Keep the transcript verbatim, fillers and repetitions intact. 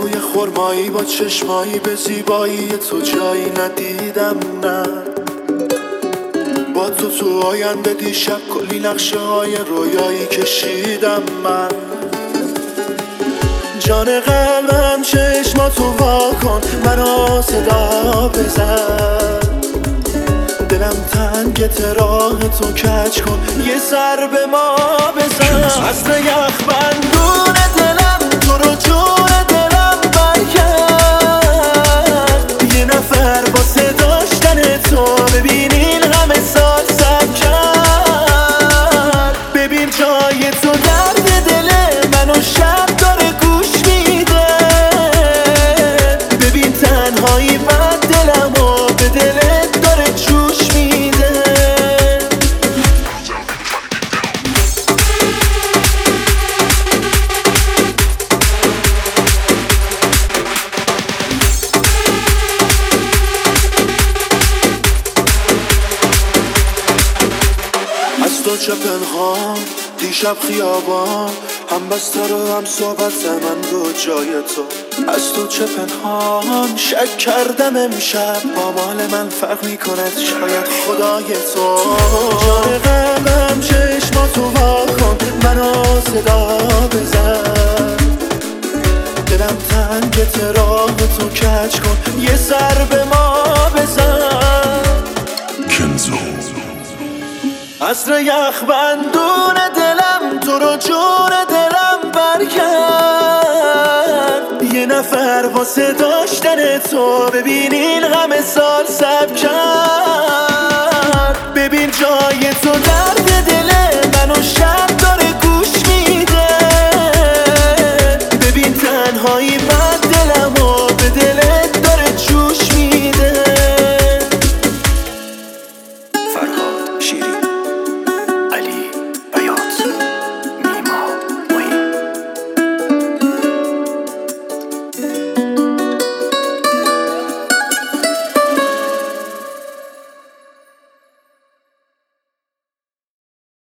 روی خرمایی با چشمایی به زیبایی تو جایی ندیدم نه. با تو تو آینده دیشب کلی نقشه های رویایی کشیدم من. جان قلبم چشماتو وا کن، منو صدا بزن. دلم تنگت راه تو کج کن، یه سر به ما بزن. اصل یخ بندون دلم تو رو جون دلم برکرد. یه نفر واسه داشتن تو ببین این همه سال صبر کرد. ببین جای تو درد دل منو شب داره گوش میده. ببین تنهایی من دلمو به دلت داره جوش میده. از تو چه پنهان دیشب خیابان، هم بستر و هم صحبت من بود جای تو. از تو چه پنهان شک کردم امشب، با مال من فرق میکند شاید خدای تو. جان قلبم چشماتو وا کن، منو صدا بزن. دلم تنگت راه تو کج کن، یه سر به ما بزن. کنزو عصر یخ بندون دلم تو رو جون دلم برکرد. یه نفر واسه داشتن تو ببین این همه سال صبر کرد. ببین جای تو در